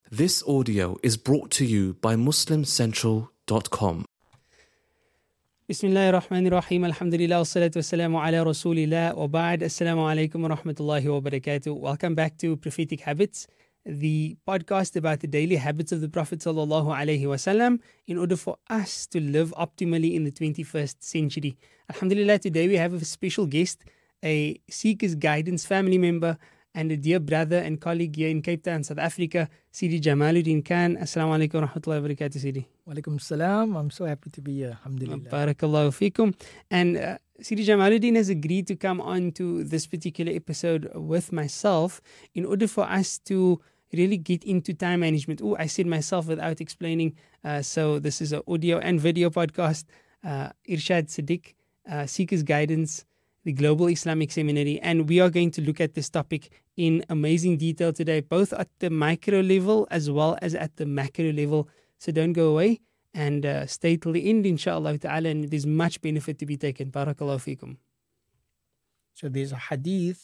This audio is brought to you by MuslimCentral.com. Bismillahir Rahmanir Rahim. Alhamdulillah, wassalatu wassalamu ala Rasulillah wa ba'd. Assalamu alaikum wa rahmatullahi wa barakatuh. Welcome back to Prophetic Habits, the podcast about the daily habits of the Prophet sallallahu alaihi wasallam in order for us to live optimally in the 21st century. Alhamdulillah, today we have a special guest, a Seekers Guidance family member and a dear brother and colleague here in Cape Town, South Africa, Sidi Jamaluddin Khan. Assalamu alaikum wa rahmatullahi wa barakatuh, Sidi. Walaikum salam. I'm so happy to be here. Alhamdulillah. Barakallahu feekum. And Sidi Jamaluddin has agreed to come on to this particular episode with myself in order for us to really get into time management. Oh, I said myself without explaining. So this is an audio and video podcast. Irshad Siddiq, Seekers Guidance, the Global Islamic Seminary, and we are going to look at this topic in amazing detail today, both at the micro level as well as at the macro level. So don't go away and stay till the end, inshallah ta'ala, and there's much benefit to be taken. Barakallahu feekum. So there's a hadith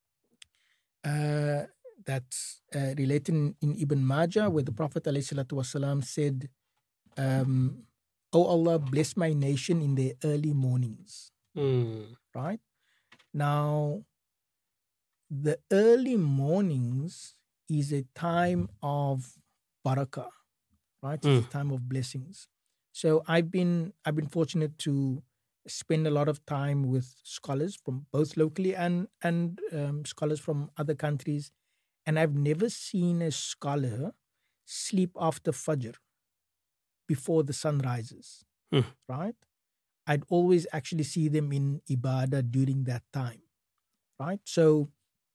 that's related in Ibn Majah where the Prophet ﷺ said, "O Allah, bless my nation in their early mornings." Right? Now, the early mornings is a time of barakah, right? It's a time of blessings. So I've been fortunate to spend a lot of time with scholars from both locally and scholars from other countries, and I've never seen a scholar sleep after Fajr before the sun rises, right? I'd always actually see them in ibadah during that time, right? So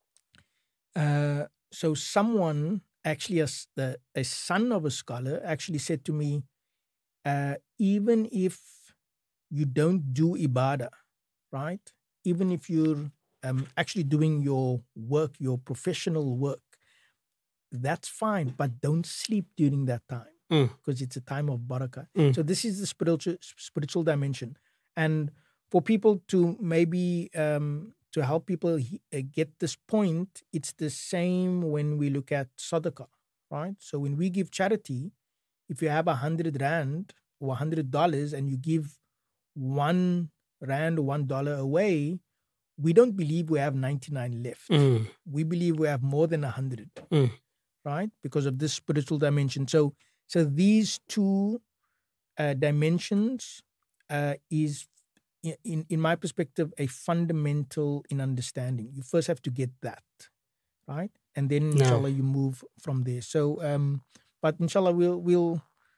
someone actually, a son of a scholar, actually said to me, even if you don't do ibadah, right? Even if you're actually doing your work, your professional work, that's fine, but don't sleep during that time because it's a time of barakah. So this is the spiritual dimension. And for people to maybe, to help people get this point, it's the same when we look at sadaqah, right? So when we give charity, if you have 100 rand or $100 and you give 1 rand or $1 away, we don't believe we have 99 left. We believe we have more than 100, right? Because of this spiritual dimension. So these two dimensions is, in my perspective, a fundamental in understanding. You first have to get that, right? And then, inshallah, you move from there. So, but inshallah, we'll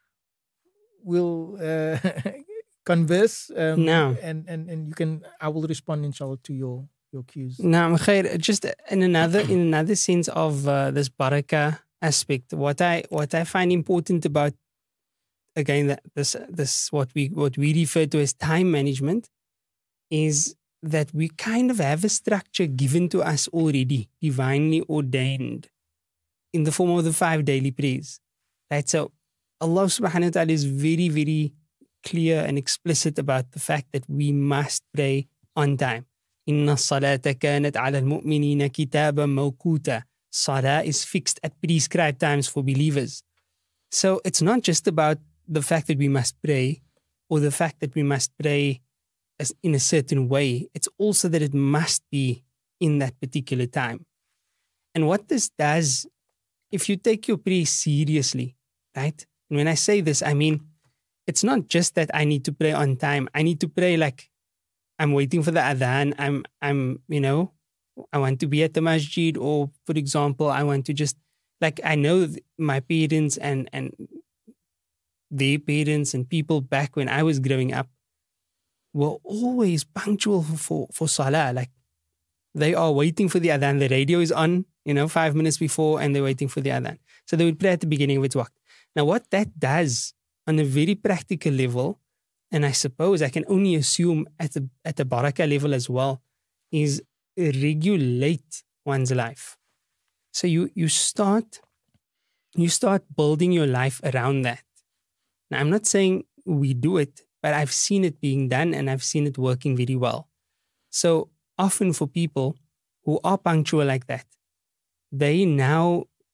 converse. And you can. I will respond, inshallah, to your cues. Naam khair. Just in another sense of this barakah aspect, what I find important about, again, that this what we refer to as time management is that we kind of have a structure given to us already, divinely ordained, in the form of the 5 daily prayers. Right? So Allah subhanahu wa ta'ala is very, very clear and explicit about the fact that we must pray on time. Inna salata kanat ala al-mu'minina kitaban mawquta. Salah is fixed at prescribed times for believers. So it's not just about the fact that we must pray or the fact that we must pray in a certain way. It's also that it must be in that particular time. And what this does, if you take your prayer seriously, right? And when I say this, I mean, it's not just that I need to pray on time. I need to pray like I'm waiting for the adhan. I'm I want to be at the masjid, or for example, I want to just, like, I know my parents and their parents and people back when I was growing up were always punctual for salah. Like, they are waiting for the adhan. The radio is on, 5 minutes before, and they're waiting for the adhan. So they would pray at the beginning of its waqt. Now, what that does on a very practical level, and I suppose I can only assume at the barakah level as well, is regulate one's life. So you start building your life around that. Now, I'm not saying we do it, but I've seen it being done and I've seen it working very well. So often for people who are punctual like that, they now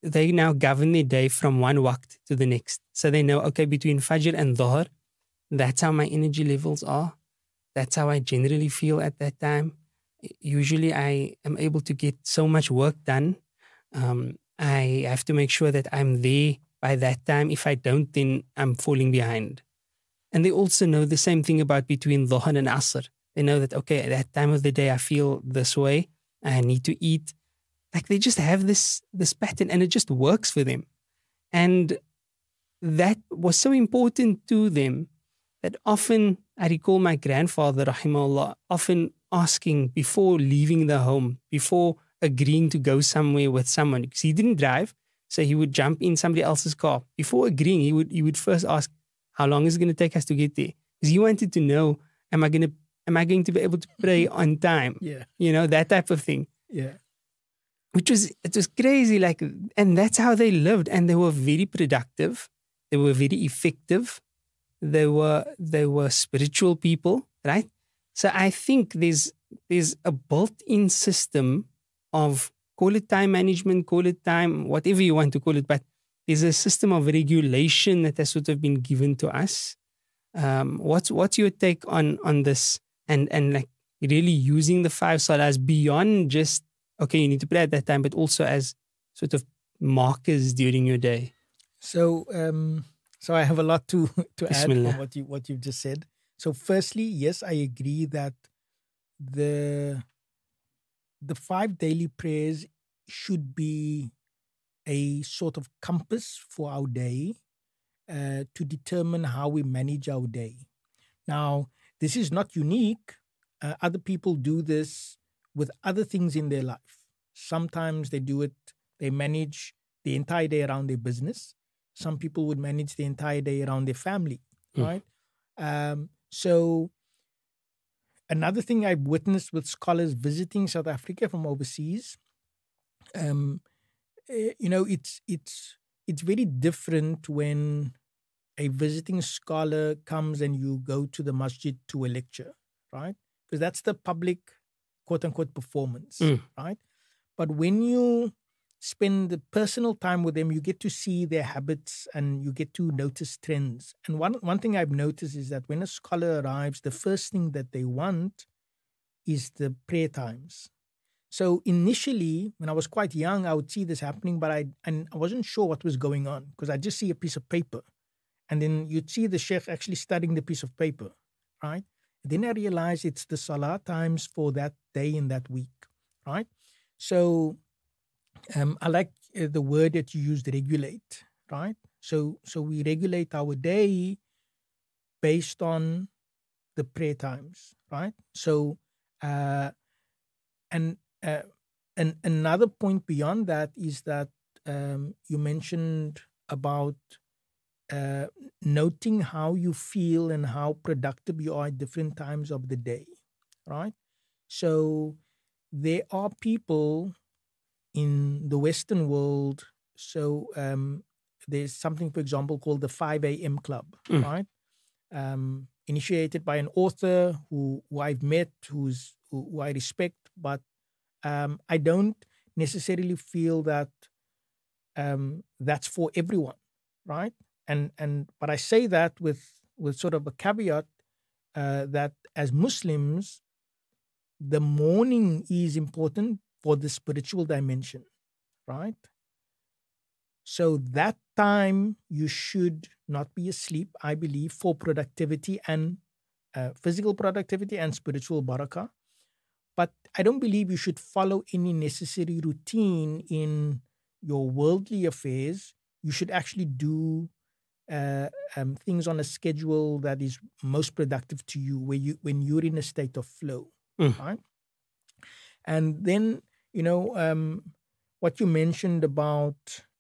they now govern their day from one waqt to the next. So they know, okay, between Fajr and Dhuhr, that's how my energy levels are. That's how I generally feel at that time. Usually I am able to get so much work done. I have to make sure that I'm there by that time. If I don't, then I'm falling behind. And they also know the same thing about between Dhuhr and Asr. They know that, okay, at that time of the day, I feel this way. I need to eat. Like they just have this pattern and it just works for them. And that was so important to them that often, I recall my grandfather, rahimahullah, often asking before leaving the home, before agreeing to go somewhere with someone, because he didn't drive. So he would jump in somebody else's car. Before agreeing, he would first ask, how long is it going to take us to get there? Because he wanted to know, am I going to be able to pray on time? Yeah. You know, that type of thing. Yeah. It was crazy. Like, and that's how they lived. And they were very productive. They were very effective. They were spiritual people, right? So I think there's a built-in system of, call it time management, call it time, whatever you want to call it, but there's a system of regulation that has sort of been given to us. What's your take on this and like really using the 5 salahs beyond just, okay, you need to pray at that time, but also as sort of markers during your day? So I have a lot to add Bismillah. from what you've just said. So firstly, yes, I agree that the 5 daily prayers should be a sort of compass for our day to determine how we manage our day. Now, this is not unique. Other people do this with other things in their life. Sometimes they manage the entire day around their business. Some people would manage the entire day around their family, right? So another thing I've witnessed with scholars visiting South Africa from overseas, it's very different when a visiting scholar comes and you go to the masjid to a lecture, right? Because that's the public, quote unquote, performance, right? But when you spend the personal time with them, you get to see their habits and you get to notice trends. And one thing I've noticed is that when a scholar arrives, the first thing that they want is the prayer times. So initially, when I was quite young, I would see this happening, but I wasn't sure what was going on because I just see a piece of paper. And then you'd see the sheikh actually studying the piece of paper, right? Then I realized it's the salah times for that day and that week, right? So I like the word that you used, regulate, right? So we regulate our day based on the prayer times, right? So and another point beyond that is that you mentioned about noting how you feel and how productive you are at different times of the day, right? So there are people in the Western world, so there's something, for example, called the 5 a.m. Club, right? Initiated by an author who I've met, who I respect, but I don't necessarily feel that that's for everyone, right? But I say that with sort of a caveat that as Muslims, the morning is important for the spiritual dimension, right? So that time you should not be asleep, I believe, for productivity and physical productivity and spiritual barakah. But I don't believe you should follow any necessary routine in your worldly affairs. You should actually do things on a schedule that is most productive to you, when you're in a state of flow, right? And then, what you mentioned about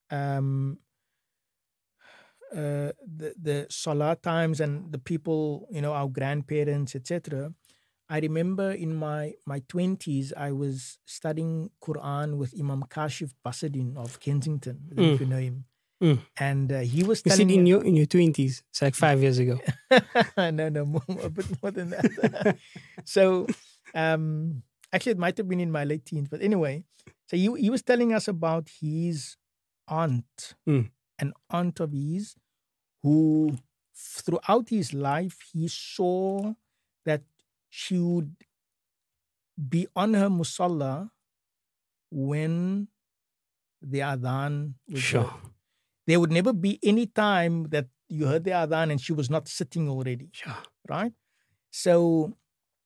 the salah times and the people, our grandparents, etc. I remember in my 20s, I was studying Quran with Imam Kashif Basadin of Kensington. I don't know if you know him. And he was telling me in your 20s. It's like 5 years ago. No, a bit more than that. So, actually, it might have been in my late teens. But anyway, so he was telling us about his aunt, Mm. an aunt of his, who throughout his life he saw that she would be on her musalla when the adhan was Sure. heard. There would never be any time that you heard the adhan and she was not sitting already, Sure. right? So,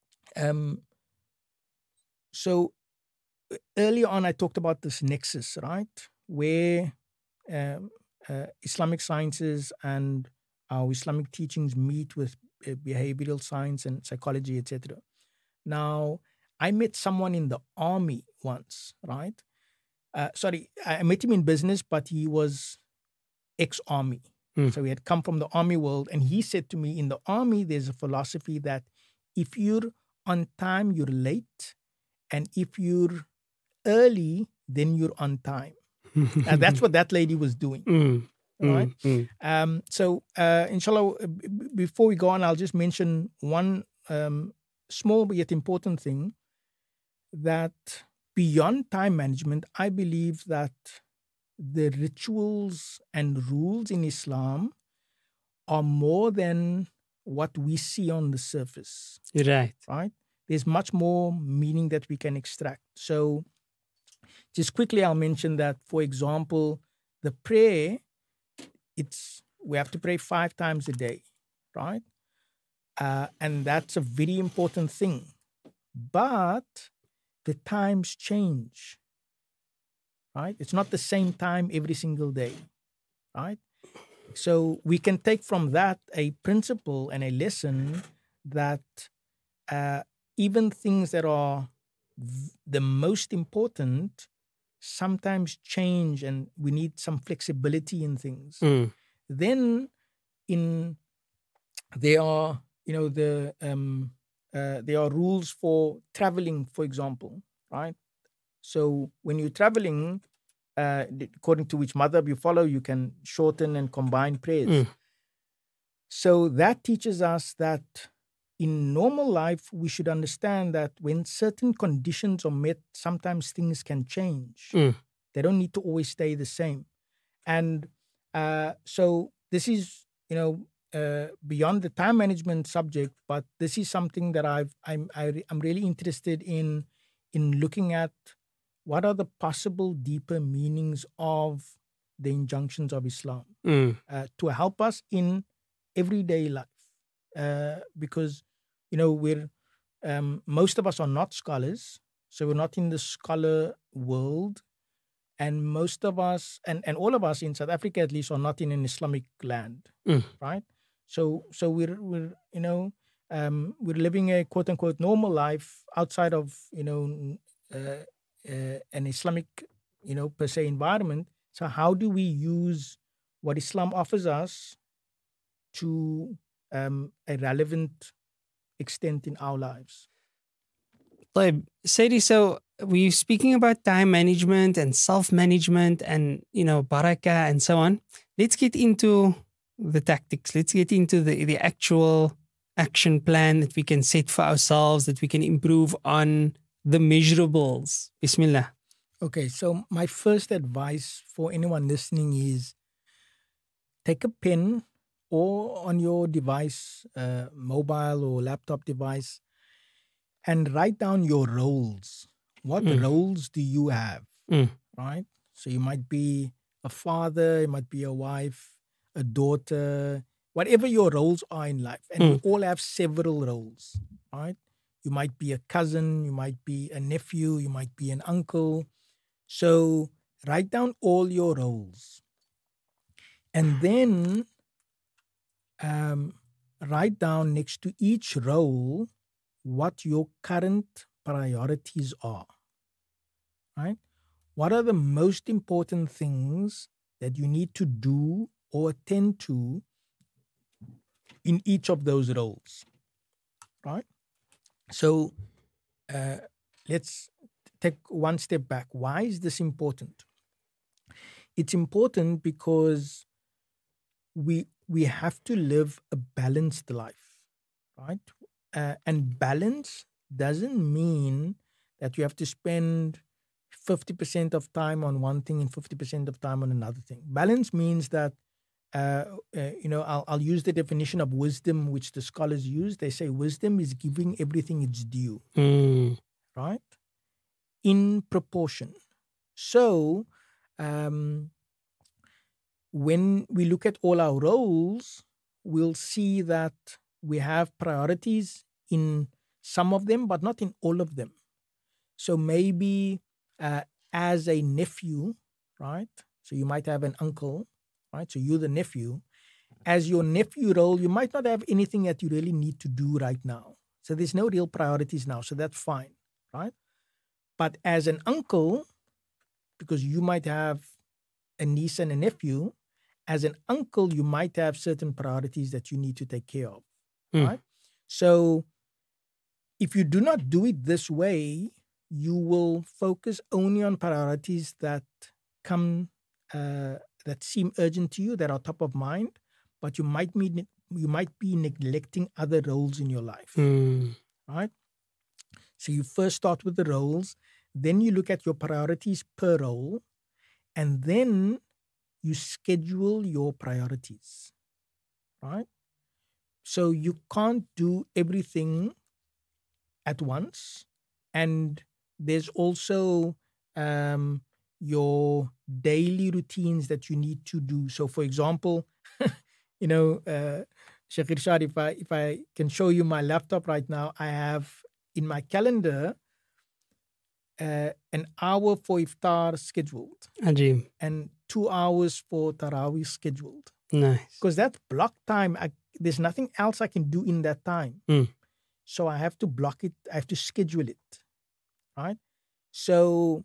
so earlier on I talked about this nexus, right, where Islamic sciences and our Islamic teachings meet with behavioral science and psychology, etc. Now, I met someone in the army once, right? Sorry, I met him in business, but he was ex-army. Mm. So he had come from the army world. And he said to me, in the army, there's a philosophy that if you're on time, you're late. And if you're early, then you're on time. And that's what that lady was doing. Mm. Right? Mm. Inshallah, before we go on, I'll just mention one small but yet important thing, that beyond time management, I believe that the rituals and rules in Islam are more than what we see on the surface. Right. Right? There's much more meaning that we can extract. So just quickly, I'll mention that, for example, the prayer, we have to pray 5 times a day, right? And that's a very important thing. But the times change, right? It's not the same time every single day, right? So we can take from that a principle and a lesson that even things that are the most important sometimes change, and we need some flexibility in things. Mm. Then there are there are rules for traveling, for example, right? So when you're traveling, according to which madhab you follow, you can shorten and combine prayers. Mm. So that teaches us that in normal life, we should understand that when certain conditions are met, sometimes things can change. Mm. They don't need to always stay the same. And so this is, beyond the time management subject, but this is something that I'm really interested in looking at. What are the possible deeper meanings of the injunctions of Islam to help us in everyday life? Because, we're most of us are not scholars, so we're not in the scholar world, and most of us, and all of us in South Africa at least, are not in an Islamic land, right? So we're living a quote unquote normal life outside of an Islamic, per se environment. So how do we use what Islam offers us to a relevant extent in our lives? Sadie, so we're speaking about time management and self-management and, barakah and so on. Let's get into the tactics. Let's get into the actual action plan that we can set for ourselves, that we can improve on the measurables. Bismillah. Okay, so my first advice for anyone listening is take a pen or on your device, mobile or laptop device, and write down your roles. What roles do you have? Right? So you might be a father, you might be a wife, a daughter, whatever your roles are in life. And we all have several roles, right? You might be a cousin, you might be a nephew, you might be an uncle. So write down all your roles. And then write down next to each role what your current priorities are, right? What are the most important things that you need to do or attend to in each of those roles, right? So let's take one step back. Why is this important? It's important because we have to live a balanced life, right? And balance doesn't mean that you have to spend 50% of time on one thing and 50% of time on another thing. Balance means that, I'll use the definition of wisdom, which the scholars use. They say wisdom is giving everything its due, right? In proportion. So, when we look at all our roles, we'll see that we have priorities in some of them, but not in all of them. So maybe as a nephew, right? So you might have an uncle, right? So you're the nephew. As your nephew role, you might not have anything that you really need to do right now. So there's no real priorities now. So that's fine, right? But as an uncle, because you might have a niece and a nephew, as an uncle, you might have certain priorities that you need to take care of, right? So if you do not do it this way, you will focus only on priorities that come, that seem urgent to you, that are top of mind, but you might be neglecting other roles in your life, right? So you first start with the roles, then you look at your priorities per role, and then you schedule your priorities, right? So you can't do everything at once. And there's also your daily routines that you need to do. So for example, Sheikh Irshad, if I can show you my laptop right now, I have in my calendar an hour for iftar scheduled. Ajib. And 2 hours for Taraweeh scheduled. Nice. Because that block time, there's nothing else I can do in that time. So I have to block it. I have to schedule it, right? So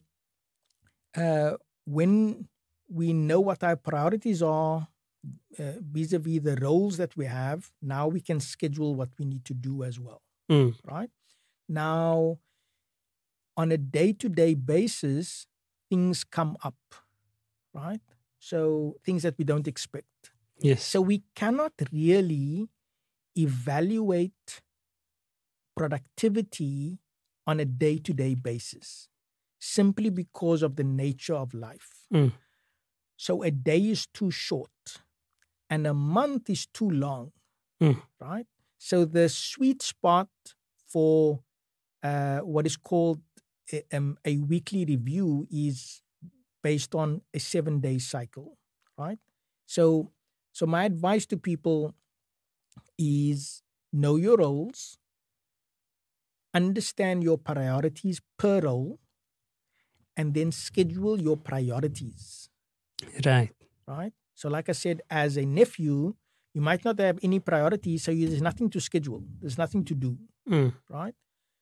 when we know what our priorities are vis-a-vis the roles that we have, now we can schedule what we need to do as well, right? Now, on a day-to-day basis, things come up, right? So things that we don't expect. Yes. So we cannot really evaluate productivity on a day-to-day basis simply because of the nature of life. So a day is too short and a month is too long, right? So the sweet spot for what is called a weekly review is based on a 7-day cycle, right? So my advice to people is know your roles, understand your priorities per role, and then schedule your priorities. Right. Right? So like I said, as a nephew, you might not have any priorities, so there's nothing to schedule. There's nothing to do, right?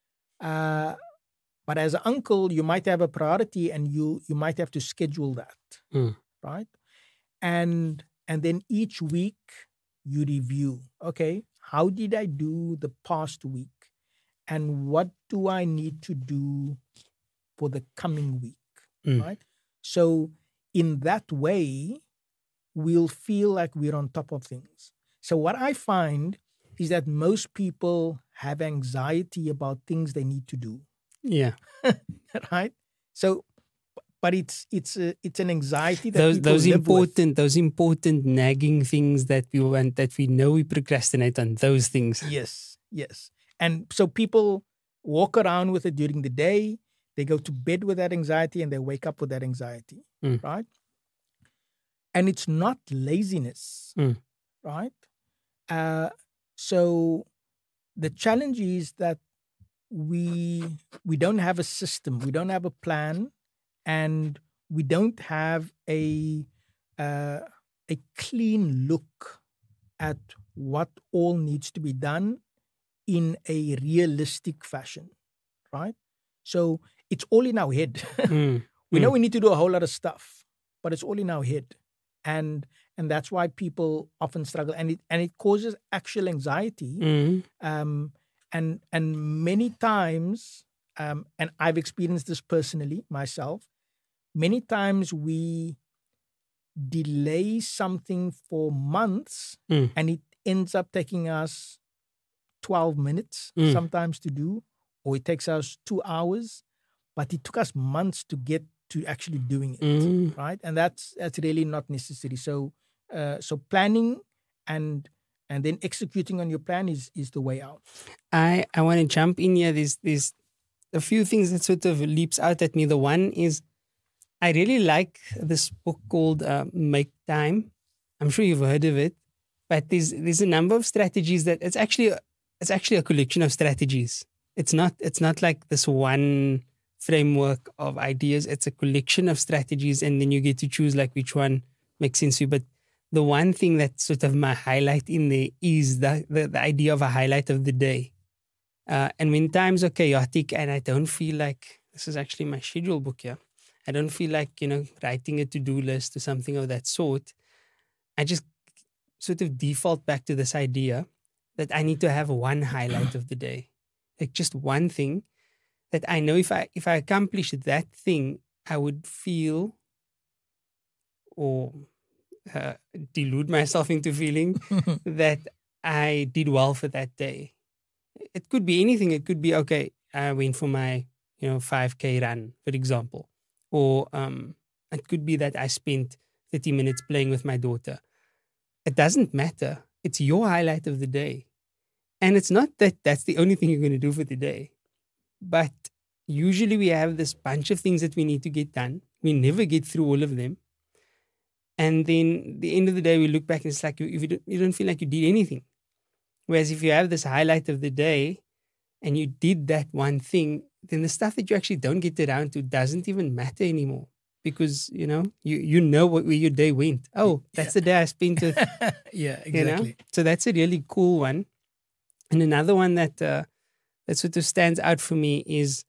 But as an uncle, you might have a priority and you might have to schedule that, right? And then each week you review, okay, how did I do the past week? And what do I need to do for the coming week, right? So in that way, we'll feel like we're on top of things. So what I find is that most people have anxiety about things they need to do. Yeah. Right? So, but it's an anxiety that those important nagging things that we want, that we know we procrastinate on, those things. Yes. And so people walk around with it during the day. They go to bed with that anxiety and they wake up with that anxiety, right? And it's not laziness, right? So the challenge is that we don't have a system, we don't have a plan, and we don't have a clean look at what all needs to be done in a realistic fashion, right? So it's all in our head. We know we need to do a whole lot of stuff, but it's all in our head. And that's why people often struggle, and it causes actual anxiety. And many times, and I've experienced this personally myself, many times we delay something for months and it ends up taking us 12 minutes sometimes to do, or it takes us 2 hours. but it took us months to get to actually doing it, right? And that's really not necessary. So planning and then executing on your plan is the way out. I want to jump in here. There's a few things that sort of leaps out at me. The one is I really like this book called Make Time. I'm sure you've heard of it, but there's a number of strategies that it's actually a collection of strategies. It's not like this one framework of ideas. It's a collection of strategies, and then you get to choose like which one makes sense to you. But the one thing that's sort of my highlight in there is the idea of a highlight of the day. And when times are chaotic and I don't feel like, this is actually my schedule book here, I don't feel like, writing a to-do list or something of that sort, I just sort of default back to this idea that I need to have one highlight of the day. Like just one thing that I know if I accomplish that thing, I would feel or delude myself into feeling that I did well for that day. It could be anything. It could be, okay, I went for my 5K run, for example. Or it could be that I spent 30 minutes playing with my daughter. It doesn't matter. It's your highlight of the day. And it's not that that's the only thing you're going to do for the day. But usually we have this bunch of things that we need to get done. We never get through all of them. And then at the end of the day, we look back and it's like you don't feel like you did anything. Whereas if you have this highlight of the day and you did that one thing, then the stuff that you actually don't get around to doesn't even matter anymore. Because, you know where your day went. Oh, that's the day I spent with. Yeah, exactly. So that's a really cool one. And another one that sort of stands out for me is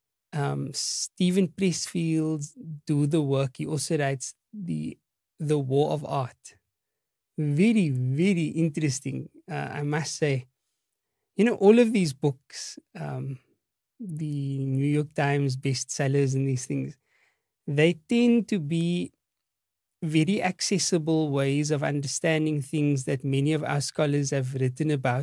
Steven Pressfield's Do the Work. He also writes The War of Art. Very, very interesting, I must say. All of these books, the New York Times bestsellers and these things, they tend to be very accessible ways of understanding things that many of our scholars have written about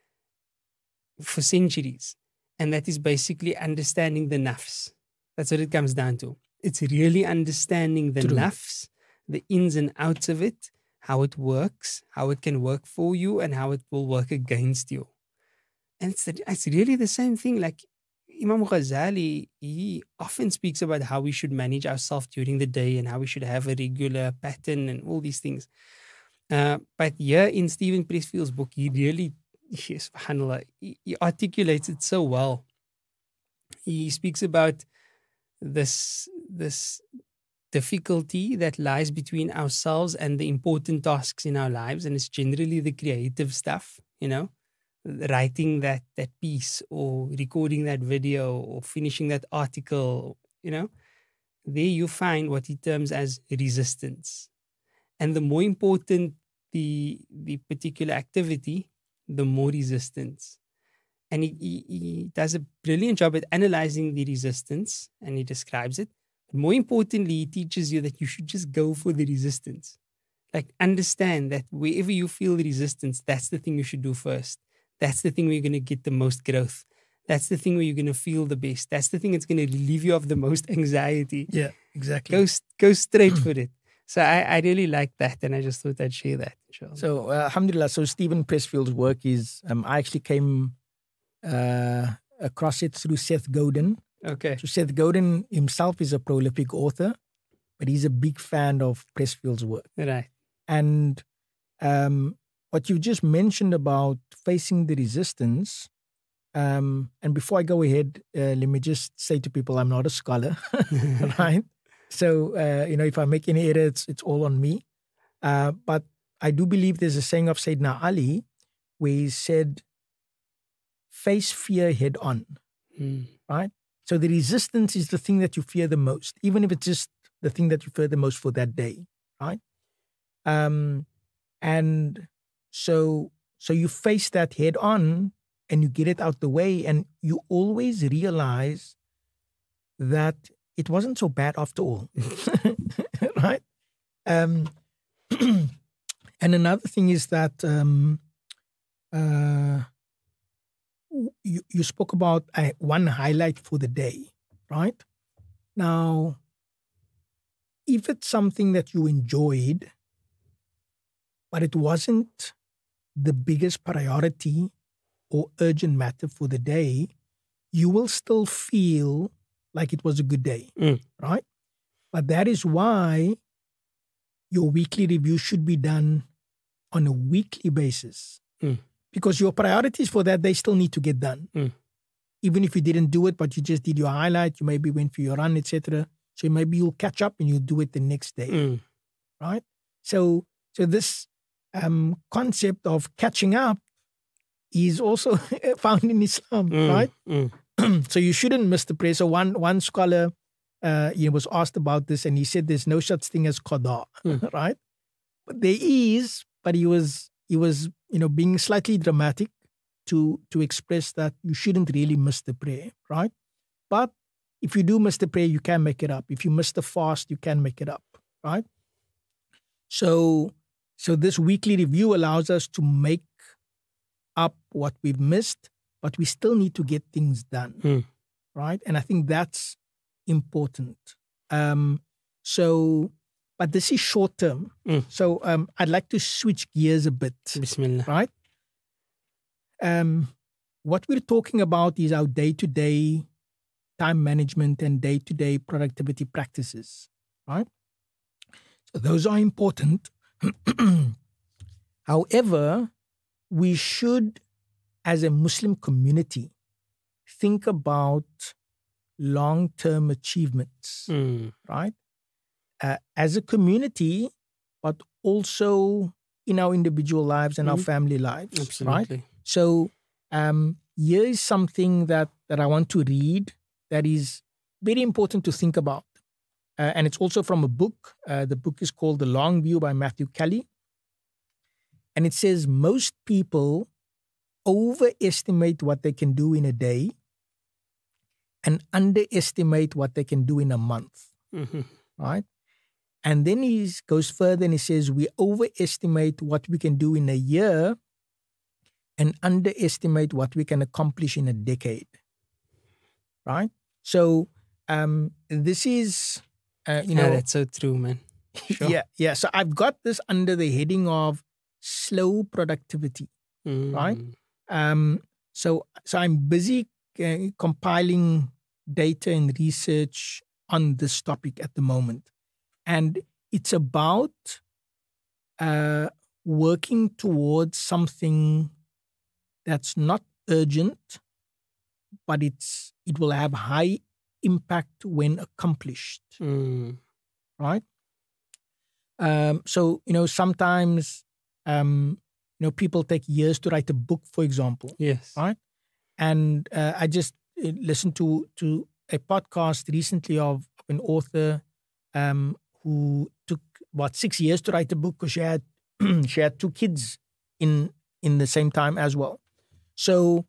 for centuries. And that is basically understanding the nafs. That's what it comes down to. It's really understanding the nafs, the ins and outs of it, how it works, how it can work for you, and how it will work against you. And it's really the same thing. Like Imam Ghazali, he often speaks about how we should manage ourselves during the day and how we should have a regular pattern and all these things. But here in Steven Pressfield's book, he really, subhanAllah, he articulates it so well. He speaks about this difficulty that lies between ourselves and the important tasks in our lives, and it's generally the creative stuff, writing that piece or recording that video or finishing that article, there you find what he terms as resistance. And the more important the particular activity, the more resistance. And he does a brilliant job at analyzing the resistance, and he describes it. But more importantly, he teaches you that you should just go for the resistance. Like, understand that wherever you feel resistance, that's the thing you should do first. That's the thing where you're going to get the most growth. That's the thing where you're going to feel the best. That's the thing that's going to relieve you of the most anxiety. Yeah, exactly. Go straight for it. So I really like that, and I just thought I'd share that. Inshallah. So, alhamdulillah, so Steven Pressfield's work is, I actually came across it through Seth Godin. Okay. So Seth Godin himself is a prolific author, but he's a big fan of Pressfield's work. Right. And what you just mentioned about facing the resistance, and before I go ahead, let me just say to people, I'm not a scholar, right? So, if I make any errors, it's all on me. But I do believe there's a saying of Sayyidina Ali where he said, face fear head on, right? So the resistance is the thing that you fear the most, even if it's just the thing that you fear the most for that day, right? And so you face that head on and you get it out the way, and you always realize that it wasn't so bad after all, right? And another thing is that you spoke about one highlight for the day. right? Now, if it's something that you enjoyed, but it wasn't the biggest priority or urgent matter for the day, you will still feel like it was a good day, right? But that is why your weekly review should be done on a weekly basis, because your priorities for that day still need to get done. Even if you didn't do it, but you just did your highlight, you maybe went for your run, etc. So maybe you'll catch up and you'll do it the next day, right? So this concept of catching up is also found in Islam, right? So you shouldn't miss the prayer. So one scholar was asked about this, and he said there's no such thing as qada, right? But there is, but he was being slightly dramatic to express that you shouldn't really miss the prayer, right? But if you do miss the prayer, you can make it up. If you miss the fast, you can make it up, right? So this weekly review allows us to make up what we've missed, but we still need to get things done, right? And I think that's important. But this is short term. So I'd like to switch gears a bit. Bismillah. Right? What we're talking about is our day-to-day time management and day-to-day productivity practices, right? So those are important. However, we should, as a Muslim community, think about long-term achievements, right? As a community, but also in our individual lives and our family lives. Absolutely. Right? So here is something that I want to read that is very important to think about. And it's also from a book. The book is called The Long View by Matthew Kelly. And it says, most people overestimate what they can do in a day and underestimate what they can do in a month. Right? And then he goes further and he says, we overestimate what we can do in a year and underestimate what we can accomplish in a decade. Right? So this is, that's so true, man. Sure. Yeah. So I've got this under the heading of slow productivity, right? So I'm busy compiling data and research on this topic at the moment. And it's about working towards something that's not urgent, but it will have high impact when accomplished, right? So, sometimes, people take years to write a book, for example. Yes. Right? And I just listened to a podcast recently of an author who took about 6 years to write a book because she had 2 kids in the same time as well. So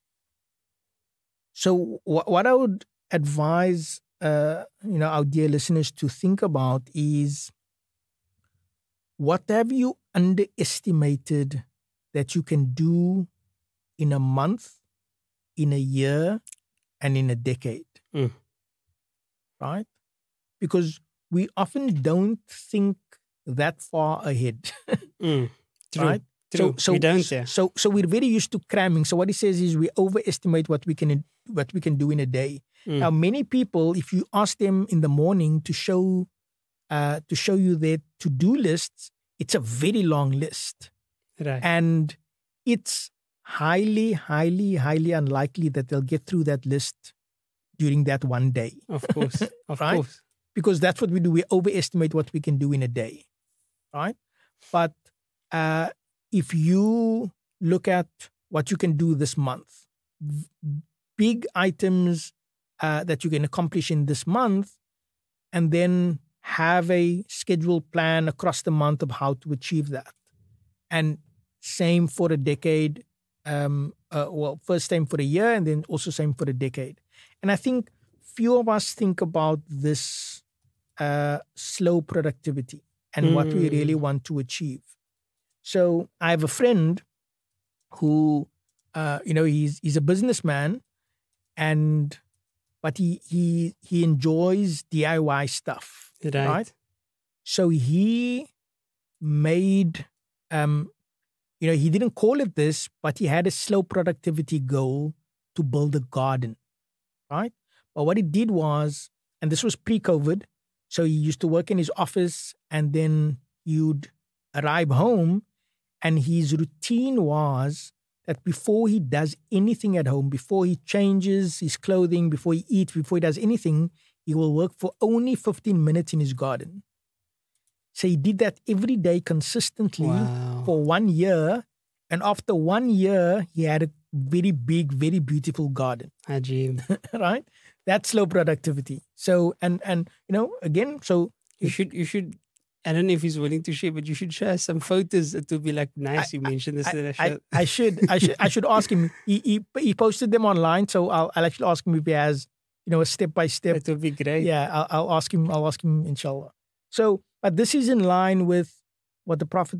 what I would advise our dear listeners to think about is, what have you underestimated that you can do in a month, in a year, and in a decade? Right? Because we often don't think that far ahead. True. Right? True. So we don't. Yeah. So we're very used to cramming. So what he says is we overestimate what we can do in a day. Now, many people, if you ask them in the morning to show you their to-do lists, it's a very long list. Right. And it's highly, highly, highly unlikely that they'll get through that list during that one day. Of course. Of Right? course. Because that's what we do. We overestimate what we can do in a day. Right? But if you look at what you can do this month, big items that you can accomplish in this month, and then have a scheduled plan across the month of how to achieve that. And same for a decade. First same for a year, and then also same for a decade. And I think few of us think about this slow productivity and what we really want to achieve. So I have a friend who, he's a businessman, and but he enjoys DIY stuff. Right. So he made, he didn't call it this, but he had a slow productivity goal to build a garden, right? But what he did was, and this was pre-COVID, so he used to work in his office and then you'd arrive home, and his routine was that before he does anything at home, before he changes his clothing, before he eats, before he does anything, he will work for only 15 minutes in his garden. So he did that every day consistently for 1 year. And after 1 year, he had a very big, very beautiful garden. Ajib. Right? That's slow productivity. So, and again, so You should, I don't know if he's willing to share, but you should share some photos. It would be like nice. You mentioned this. I should ask him. He posted them online, so I'll actually ask him if he has, a step by step. It would be great. Yeah, I'll ask him, inshallah. So, but this is in line with what the Prophet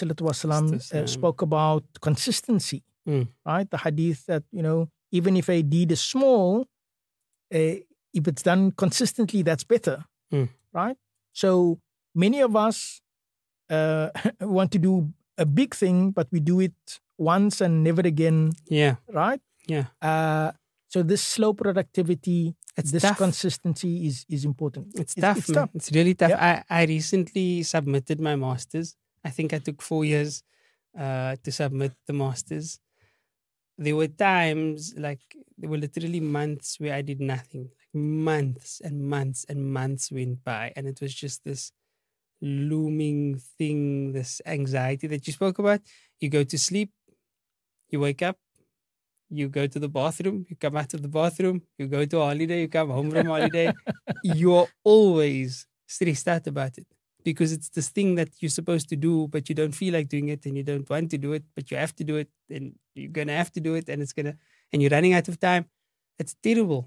ﷺ spoke about consistency, right? The hadith that, even if a deed is small, if it's done consistently, that's better, right? So many of us want to do a big thing, but we do it once and never again. Yeah. Right? Yeah. So this slow productivity, this tough. Consistency is important. It's tough. It's tough. It's really tough. Yeah. I recently submitted my master's. I think I took 4 years to submit the master's. There were times, there were literally months where I did nothing. Like months and months and months went by. And it was just this looming thing, this anxiety that you spoke about. You go to sleep, you wake up, you go to the bathroom, you come out of the bathroom, you go to a holiday, you come home from holiday. You're always stressed out about it because it's this thing that you're supposed to do, but you don't feel like doing it and you don't want to do it, but you have to do it and you're going to have to do it and and you're running out of time. It's terrible.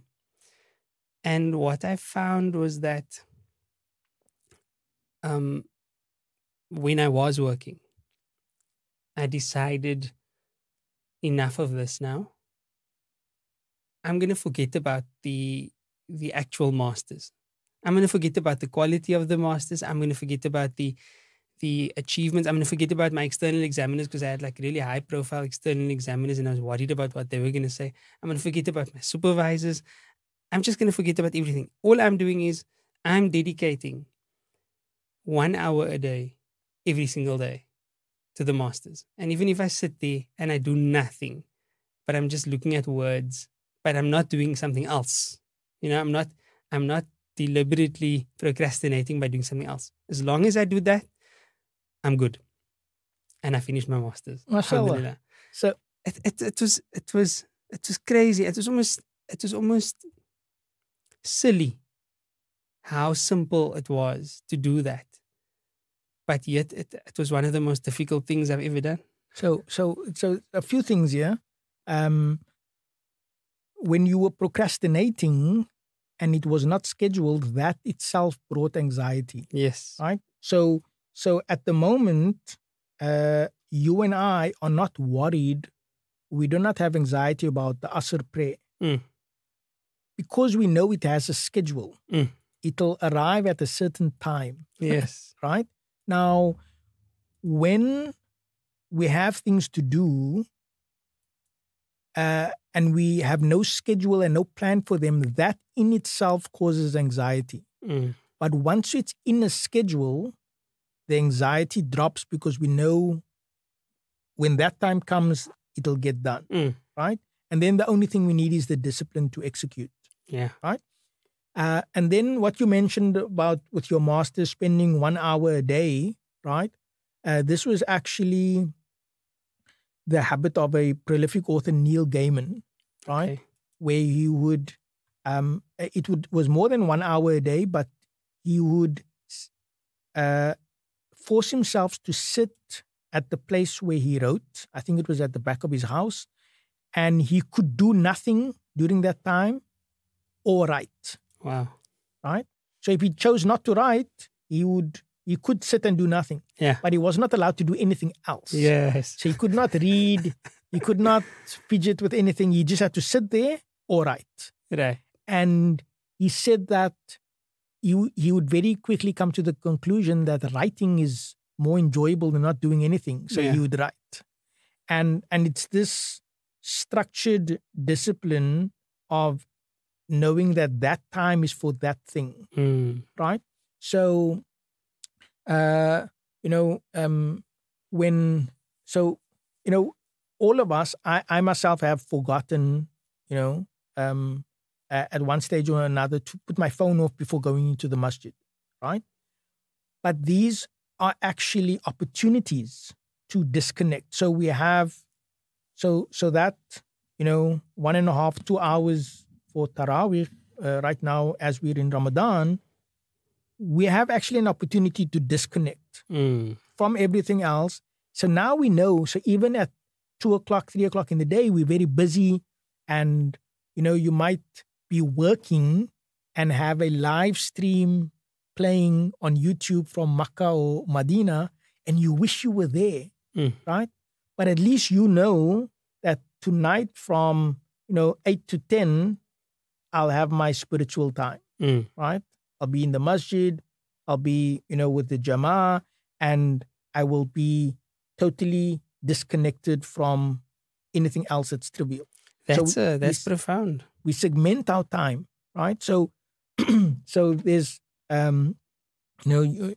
And what I found was that when I was working, I decided enough of this now. I'm going to forget about the actual masters. I'm going to forget about the quality of the masters. I'm going to forget about the achievements. I'm going to forget about my external examiners because I had really high profile external examiners and I was worried about what they were going to say. I'm going to forget about my supervisors. I'm just going to forget about everything. All I'm doing is I'm dedicating 1 hour a day, every single day, to the masters. And even if I sit there and I do nothing, but I'm just looking at words, but I'm not doing something else. I'm not deliberately procrastinating by doing something else. As long as I do that, I'm good. And I finished my masters. MashaAllah. So it was crazy. It was almost silly how simple it was to do that. But yet it was one of the most difficult things I've ever done. So a few things here. When you were procrastinating and it was not scheduled, that itself brought anxiety. Yes. Right? So at the moment, you and I are not worried. We do not have anxiety about the Asr prayer. Because we know it has a schedule. It'll arrive at a certain time. Yes. Right? Now, when we have things to do and we have no schedule and no plan for them, that in itself causes anxiety. But once it's in a schedule, the anxiety drops because we know when that time comes, it'll get done. Right? And then the only thing we need is the discipline to execute. Yeah. Right? And then what you mentioned about with your master spending 1 hour a day, right? This was actually the habit of a prolific author, Neil Gaiman, right? Okay. Where he would, was more than 1 hour a day, but he would force himself to sit at the place where he wrote. I think it was at the back of his house. And he could do nothing during that time or write. Wow. Right? So if he chose not to write, he could sit and do nothing. Yeah. But he was not allowed to do anything else. Yes. So he could not read, he could not fidget with anything. He just had to sit there or write. Right. And he said that he would very quickly come to the conclusion that writing is more enjoyable than not doing anything. So he would write. And it's this structured discipline of knowing that time is for that thing, right? So, all of us, I myself have forgotten, at one stage or another to put my phone off before going into the masjid, right? But these are actually opportunities to disconnect. So we have, so that, 1.5, 2 hours for Taraweeh right now as we're in Ramadan, we have actually an opportunity to disconnect from everything else. So now we know, so even at 2 o'clock, 3 o'clock in the day, we're very busy and, you might be working and have a live stream playing on YouTube from Makkah or Medina and you wish you were there, right? But at least you know that tonight from, 8 to 10, I'll have my spiritual time, right? I'll be in the masjid, I'll be, with the jama'ah, and I will be totally disconnected from anything else that's trivial. That's profound. We segment our time, right? So, so there's, you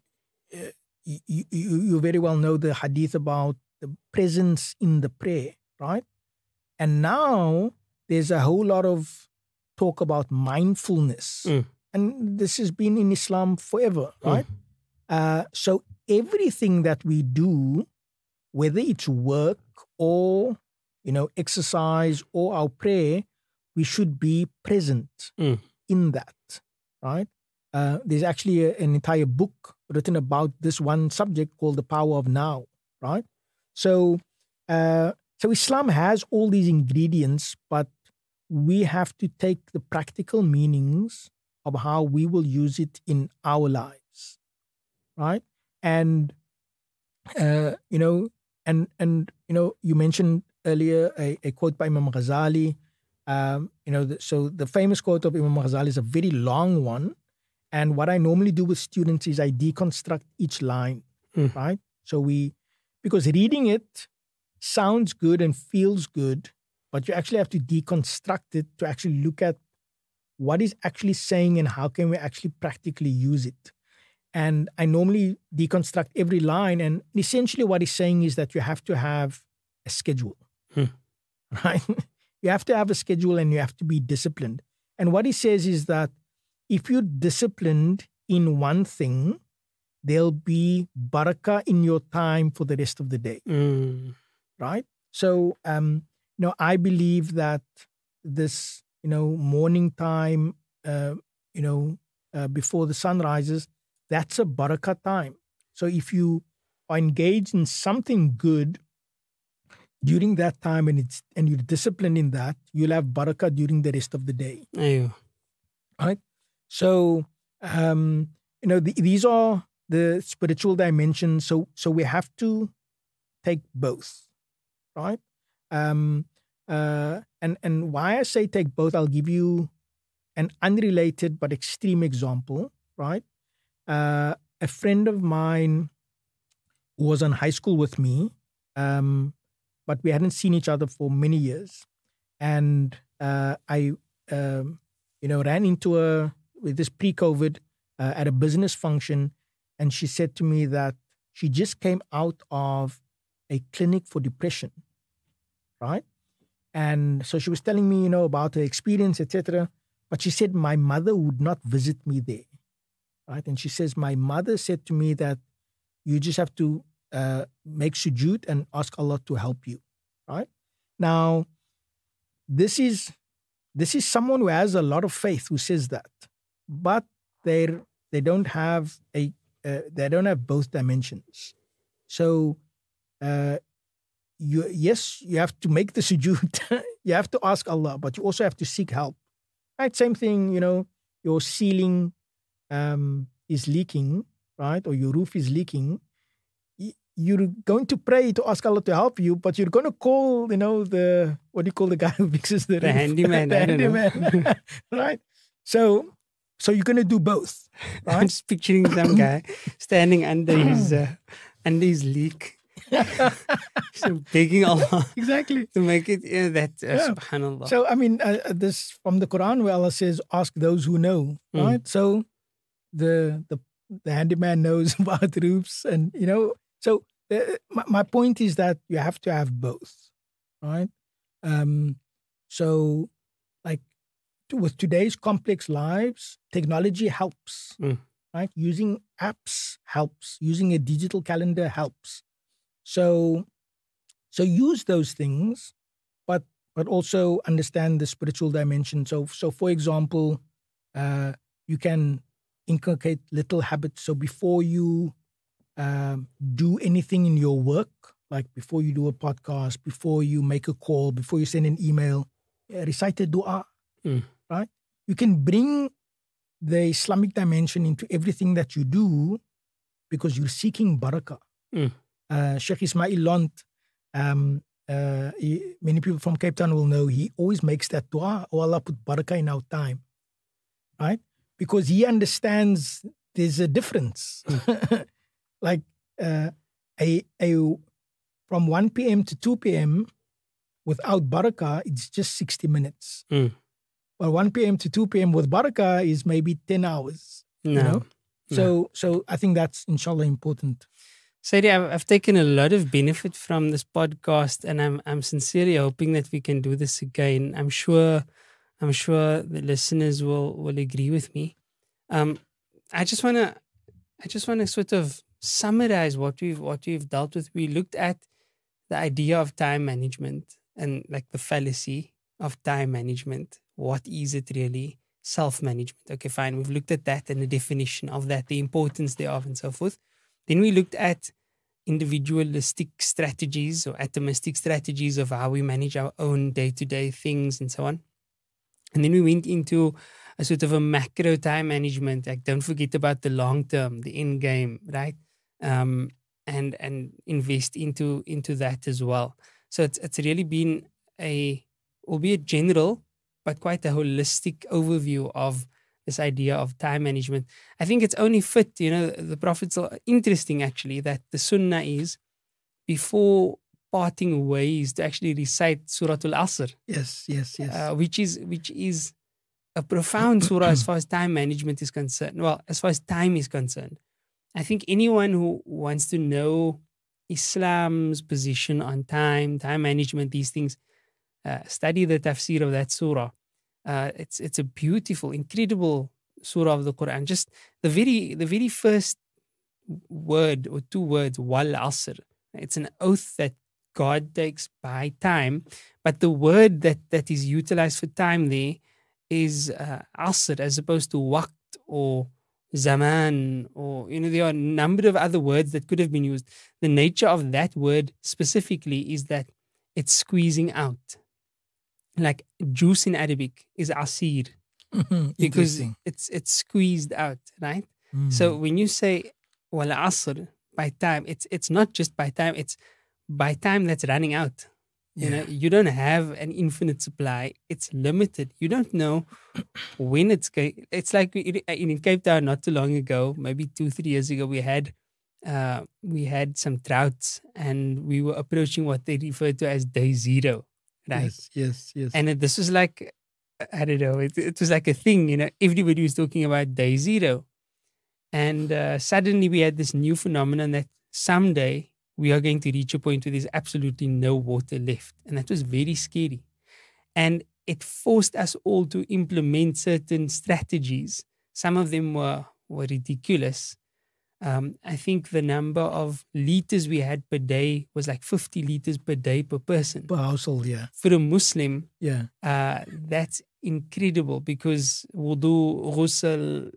very well know the hadith about the presence in the prayer, right? And now there's a whole lot of talk about mindfulness. And this has been in Islam forever, right? So everything that we do, whether it's work or, exercise or our prayer, we should be present in that, right? There's actually an entire book written about this one subject called The Power of Now, right? So, so Islam has all these ingredients, but we have to take the practical meanings of how we will use it in our lives, right? And, you mentioned earlier a quote by Imam Ghazali. So the famous quote of Imam Ghazali is a very long one. And what I normally do with students is I deconstruct each line, right? So because reading it sounds good and feels good, but you actually have to deconstruct it to actually look at what is actually saying and how can we actually practically use it. And I normally deconstruct every line. And essentially what he's saying is that you have to have a schedule, right? You have to have a schedule and you have to be disciplined. And what he says is that if you're disciplined in one thing, there'll be barakah in your time for the rest of the day, right? So, I believe that this, morning time, before the sun rises, that's a barakah time. So if you are engaged in something good during that time and you're disciplined in that, you'll have barakah during the rest of the day. Right? So, these are the spiritual dimensions. So we have to take both, right? And why I say take both, I'll give you an unrelated but extreme example, right? A friend of mine who was in high school with me, but we hadn't seen each other for many years. And I ran into with this pre-COVID at a business function, and she said to me that she just came out of a clinic for depression, right? And so she was telling me, about her experience, etc. But she said, my mother would not visit me there, right? And she says, my mother said to me that you just have to make sujood and ask Allah to help you, right? Now, this is someone who has a lot of faith who says that, but they don't have they don't have both dimensions. So, you have to make the sujood. You have to ask Allah, but you also have to seek help. Right? Same thing, your ceiling is leaking, right? Or your roof is leaking. You're going to pray to ask Allah to help you, but you're going to call, what do you call the guy who fixes the roof? handyman. The handyman. Right? So you're going to do both, I'm right? just picturing some guy standing under his leak, so begging Allah Exactly. to make it. Yeah, that Yeah. subhanallah. So, I mean, this from the Quran where Allah says, ask those who know, right? So the handyman knows about roofs and, so my point is that you have to have both, right? So like with today's complex lives, technology helps, right? Using apps helps. Using a digital calendar helps. So use those things, but also understand the spiritual dimension. So for example, you can inculcate little habits. So before you do anything in your work, like before you do a podcast, before you make a call, before you send an email, recite a dua, right? You can bring the Islamic dimension into everything that you do because you're seeking barakah. Sheikh Ismail Lont, many people from Cape Town will know, he always makes that dua, oh Allah, put barakah in our time, right? Because he understands there's a difference. Like from 1 p.m. to 2 p.m. without barakah, it's just 60 minutes. Well, 1 p.m. to 2 p.m. with barakah is maybe 10 hours. No. So I think that's inshallah important. Saidi, I've taken a lot of benefit from this podcast, and I'm sincerely hoping that we can do this again. I'm sure the listeners will agree with me. I just wanna sort of summarize what we've dealt with. We looked at the idea of time management and like the fallacy of time management. What is it really? Self-management. Okay, fine. We've looked at that and the definition of that, the importance thereof, and so forth. Then we looked at individualistic strategies or atomistic strategies of how we manage our own day-to-day things and so on. And then we went into a sort of a macro time management. Like, don't forget about the long term, the end game, right? And invest into that as well. So it's really been albeit general, but quite a holistic overview of this idea of time management. I think it's only fit, the Prophet's interesting actually that the sunnah is before parting ways to actually recite Surah Al-Asr. Yes. Which is a profound surah as far as time management is concerned. Well, as far as time is concerned. I think anyone who wants to know Islam's position on time management, these things, study the tafsir of that surah. It's a beautiful, incredible surah of the Quran. Just the very first word or two words, wal asr. It's an oath that God takes by time, but the word that is utilized for time there is asr as opposed to waqt or zaman, or there are a number of other words that could have been used. The nature of that word specifically is that it's squeezing out. Like juice in Arabic is asir because it's squeezed out, right? So when you say wal asr by time, it's not just by time, it's by time that's running out. You don't have an infinite supply. It's limited. You don't know when it's going. It's like in Cape Town not too long ago, maybe 2-3 years ago, we had some droughts and we were approaching what they refer to as day zero. Right. Yes. And this was like, I don't know, it was like a thing, everybody was talking about day zero. And suddenly we had this new phenomenon that someday we are going to reach a point where there's absolutely no water left. And that was very scary. And it forced us all to implement certain strategies. Some of them were ridiculous. I think the number of liters we had per day was like 50 liters per day per person. Per household, yeah. For a Muslim, that's incredible because wudu, ghusl,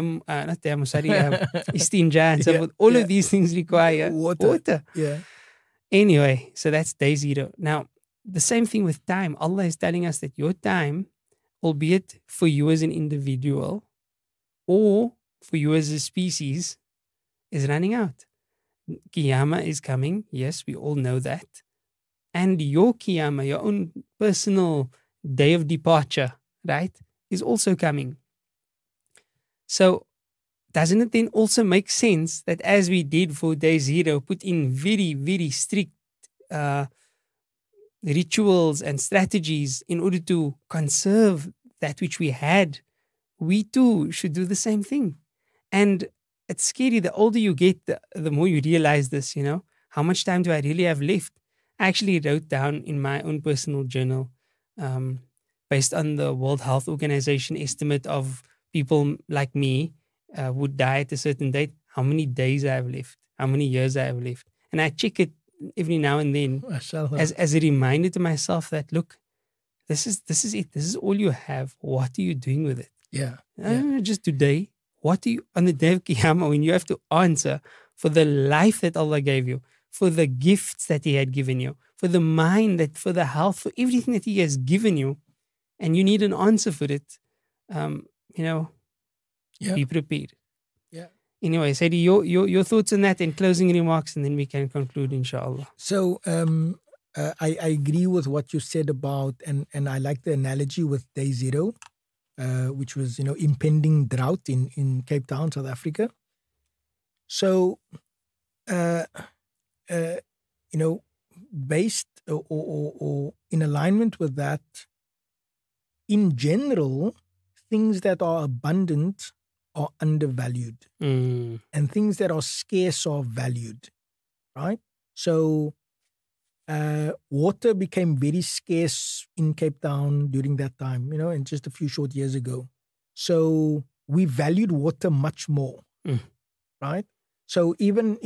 istinja, and so forth. All of these things require water. Yeah. Anyway, so that's day zero. Now, the same thing with time. Allah is telling us that your time, albeit for you as an individual or for you as a species, is running out. Qiyamah is coming. Yes, we all know that. And your Qiyamah, your own personal day of departure, right, is also coming. So doesn't it then also make sense that as we did for day 0, put in very, very strict uh, rituals and strategies in order to conserve that which we had, we too should do the same thing. And it's scary. The older you get, the more you realize this, how much time do I really have left? I actually wrote down in my own personal journal, um, based on the World Health Organization estimate of people like me would die at a certain date, how many days I have left, how many years I have left. And I check it every now and then as a reminder to myself that, look, this is it. This is all you have. What are you doing with it? Yeah. Just today. What do you, on the day of Qiyamah, when you have to answer for the life that Allah gave you, for the gifts that He had given you, for the mind, for the health, for everything that He has given you, and you need an answer for it, be prepared. Yeah. Anyway, Saidi, your thoughts on that and closing remarks, and then we can conclude, inshallah. So I agree with what you said about, and I like the analogy with day 0, which was, impending drought in Cape Town, South Africa. So, based or in alignment with that, in general, things that are abundant are undervalued, and things that are scarce are valued, right? So, water became very scarce in Cape Town during that time, and just a few short years ago. So we valued water much more, right? So even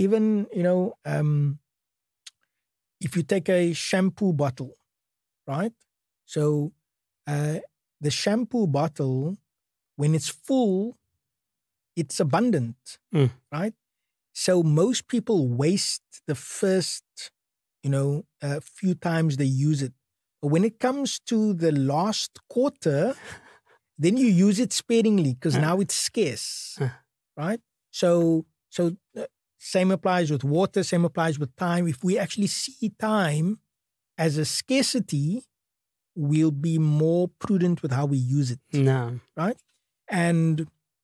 if you take a shampoo bottle, right? So the shampoo bottle, when it's full, it's abundant, right? So most people waste the first, few times they use it. But when it comes to the last quarter, then you use it sparingly because now it's scarce, right? So same applies with water, same applies with time. If we actually see time as a scarcity, we'll be more prudent with how we use it. No. Right? And,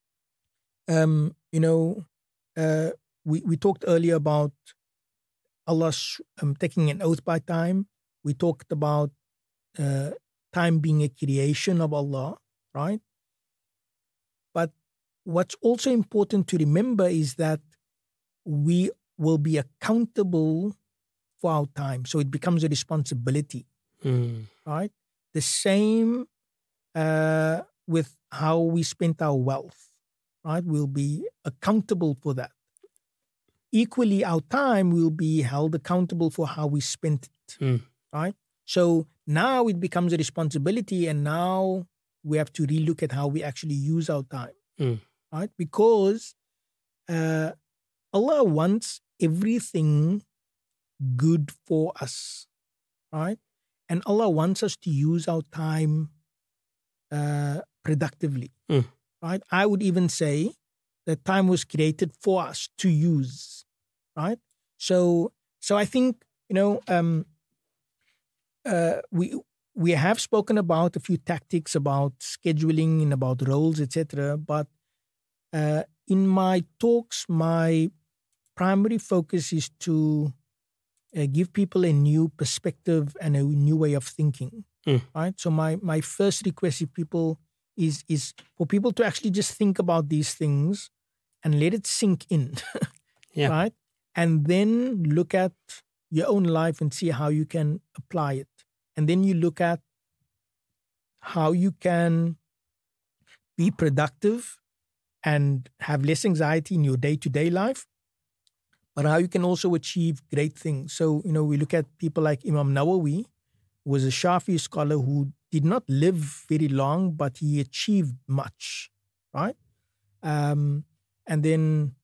we talked earlier about Allah taking an oath by time. We talked about time being a creation of Allah, right? But what's also important to remember is that we will be accountable for our time. So it becomes a responsibility, right? The same with how we spent our wealth, right? We'll be accountable for that. Equally, our time will be held accountable for how we spent it, right? So now it becomes a responsibility, and now we have to relook at how we actually use our time, right? Because Allah wants everything good for us, right? And Allah wants us to use our time productively, right? I would even say that time was created for us to use, right? So I think, we have spoken about a few tactics about scheduling and about roles, etc. But in my talks, my primary focus is to give people a new perspective and a new way of thinking, right? So my first request to people is for people to actually just think about these things and let it sink in, right? And then look at your own life and see how you can apply it. And then you look at how you can be productive and have less anxiety in your day-to-day life, but how you can also achieve great things. So, we look at people like Imam Nawawi, who was a Shafi scholar who did not live very long, but he achieved much, right? And then,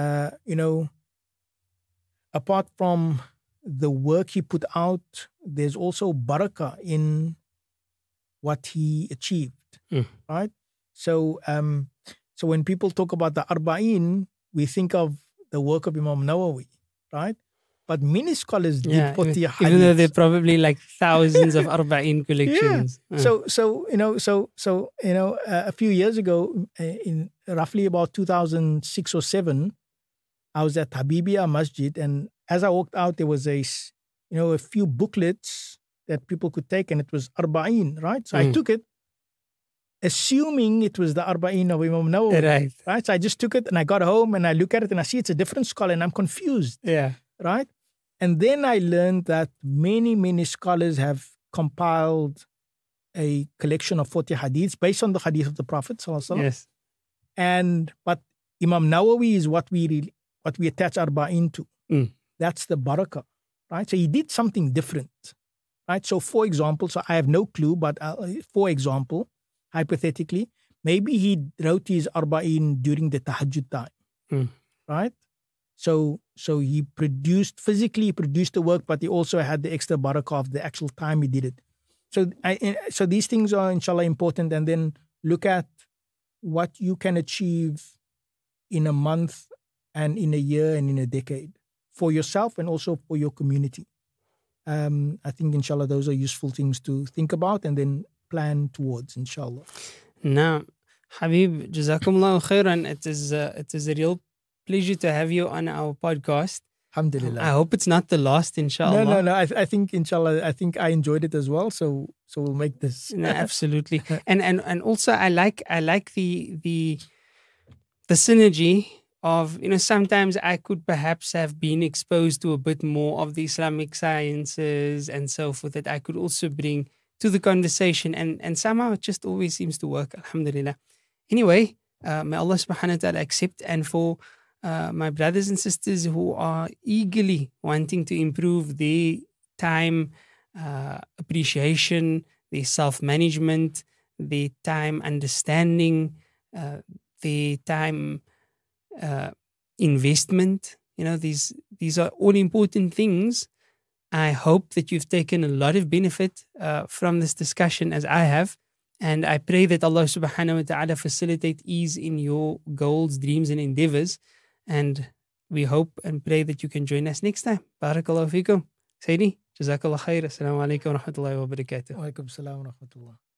apart from the work he put out, there's also barakah in what he achieved, right? So when people talk about the Arba'in, we think of the work of Imam Nawawi, right? But many scholars did 40 hadiths. Even though there are probably like thousands of Arba'in collections. So a few years ago, roughly about 2006 or 7, I was at Habibia Masjid, and as I walked out, there was a few booklets that people could take, and it was Arba'in, right? So I took it, assuming it was the Arba'in of Imam Nawawi. Right. So I just took it and I got home and I look at it and I see it's a different scholar and I'm confused. Yeah. Right. And then I learned that many, many scholars have compiled a collection of 40 hadiths based on the hadith of the Prophet. Yes. But Imam Nawawi is what we attach Arba'in to. That's the barakah. Right. So he did something different. Right. So for example, I have no clue, but for example, hypothetically, maybe he wrote his Arba'in during the Tahajjud time, right? So he physically produced the work, but he also had the extra barakah of the actual time he did it. So these things are inshallah important, and then look at what you can achieve in a month and in a year and in a decade for yourself and also for your community. I think inshallah those are useful things to think about and then plan towards, inshallah. Now, Habib, Jazakumullah khairan. It is a real pleasure to have you on our podcast. Alhamdulillah. I hope it's not the last, inshallah. No. I think inshallah, I think I enjoyed it as well. So we'll make this. No, absolutely. and also I like the synergy of, sometimes I could perhaps have been exposed to a bit more of the Islamic sciences and so forth that I could also bring to the conversation, and somehow it just always seems to work, alhamdulillah. Anyway, may Allah subhanahu wa ta'ala accept, and for my brothers and sisters who are eagerly wanting to improve their time appreciation, their self-management, their time understanding, their time investment, these are all important things. I hope that you've taken a lot of benefit from this discussion, as I have. And I pray that Allah subhanahu wa ta'ala facilitate ease in your goals, dreams, and endeavors. And we hope and pray that you can join us next time. Barakallahu feekum. Sayyidi, Jazakallah khair. Assalamu alaikum wa rahmatullahi wa barakatuh. Wa alaikum salam wa rahmatullah.